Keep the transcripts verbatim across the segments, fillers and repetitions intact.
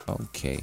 Okay.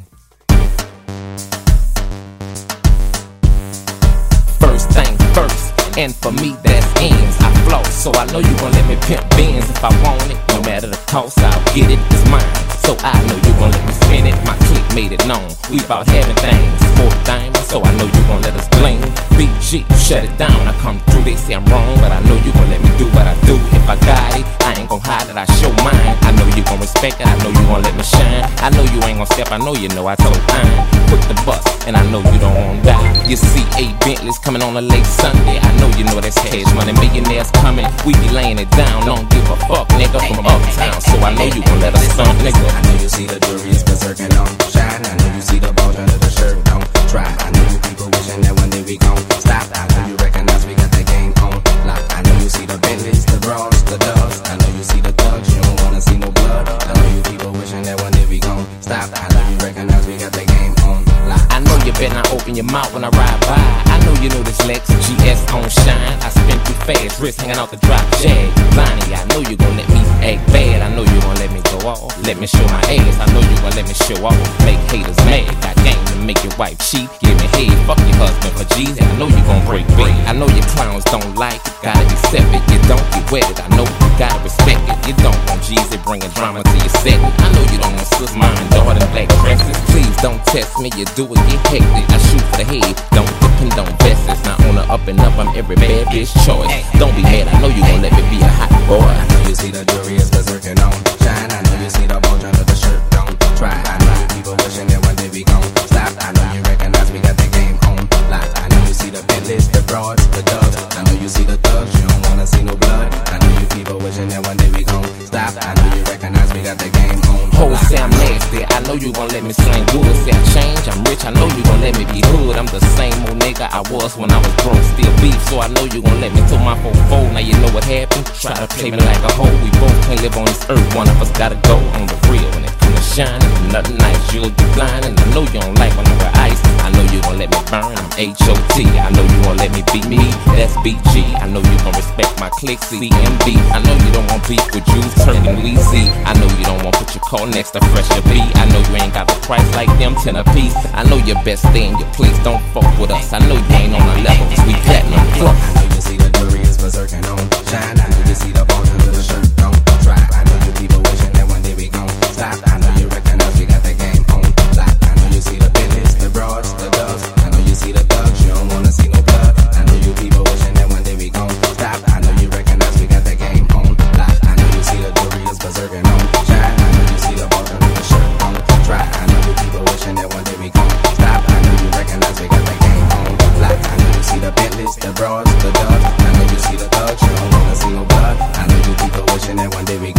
First thing first, and for me that's ends. I floss, so I know you gon' let me pimp Benz if I want it. No matter the cost, I'll get it, it's mine. So I know you gon' let me spin it. My clique made it known, we bout having things. Fourth diamond, so I know you gon' let us bling. B G, shut it down, I come through, they say I'm wrong, but I know you gon' let me do what I do. If I got it, I ain't gon' hide it, I show mine. I know you gon' respect it, I know you gon' let me shine. I know you ain't gon' step, I know you know I told time. Put the bus, and I know you don't wanna die. You see eight Bentleys coming on a late Sunday, I know you know that's cash money. Millionaires coming, we be laying it down. Don't give a fuck, nigga, from uptown. So I know you gon' let us stump, nigga. I know you see the jury is berserking on shine. I know you see the bulge under the shirt, don't try. I know you people wishing that one day we gon' stop. I know you recognize we got that game on lock. I know you see the Bentleys, the bras, the doves. I know you see the thugs, you don't wanna see no blood. I know you people wishing that one day we gon' stop. I know you recognize we got that game on lock. I know you better not open your mouth when I ride by. I know you know this Lex G S on shine. I spin too fast, wrist hanging out the drop jag. Lonnie, I know you gon' let me act bad. I know you gon' let me go off, let me show my ass. I know you gon' let me show off, make haters mad. Got game to make your wife cheat, give me head, fuck your husband for G's. I know you gon' break bread. I know your clowns don't like it, gotta accept it. You don't get wetted, I know you gotta respect it. You don't want G's, it bringing drama to your setting. I know you don't want sis, mom and daughter in black dresses. Please don't test me, you do it, get hectic. I shoot for the head, don't depend on vests. Now on the up and up, I'm every bad bitch choice. Don't be mad, I know you gon' let me be a hot boy. I know you see the jury is berserking on shine. I know you see the bulge under the shirt, don't try. I know you people wishing that one day we gon' stop. I know you recognize we got the game on lock. I know you see the Bentleys, the broads, the doves. I know you see the thugs, you don't wanna see no blood. I know you people wishing that one day we gon' stop. I know you recognize we got the game on lock. Hoes say I'm nasty, I know you gon' let me sling good. Say I change, I'm rich, I know you gon' let me be hood. I'm the same old nigga I was when I was broke, still beef. So I know you gon' let me to my four fold. Now you know what happened, try to play me like a hoe. We both can't live on this earth, one of us gotta go on the real. When it comes to shining, nothing nice, you'll be blind. And I know you don't like when I wear ice, I know you gon' let me burn, I'm H O T. I know you gon' let me be me, that's B G. I know you gon' respect my click, C M B. I know you don't want beef with you, turning Weezy. I know you don't want put your car next to Fresher B. I know you ain't got the price like them, ten a piece. I know your best stay in your place, don't fuck with us. I know you ain't on the level, we platinum plus. I know you see the jury is berserking on shine. I know you see the bulge under the shirt, don't try. I know you people wishing that one day we gon' stop. I know you recognize we got the game on lock. I know you see the Bentleys, the broads, the doves. I know you see the thugs, you don't wanna see no blood. I know you people wishing that one day we gon' stop. I know you recognize we got the game on lock. I know you see the jury is berserking on shine. I know you see the bulge under the shirt, don't try. I know you people wishing that one day we gon' stop. I know you recognize we got the game on lock. I know you see the Bentleys, the broads, the doves. I know you see the thugs, you don't wanna see no blood. I know you people wishing that one day we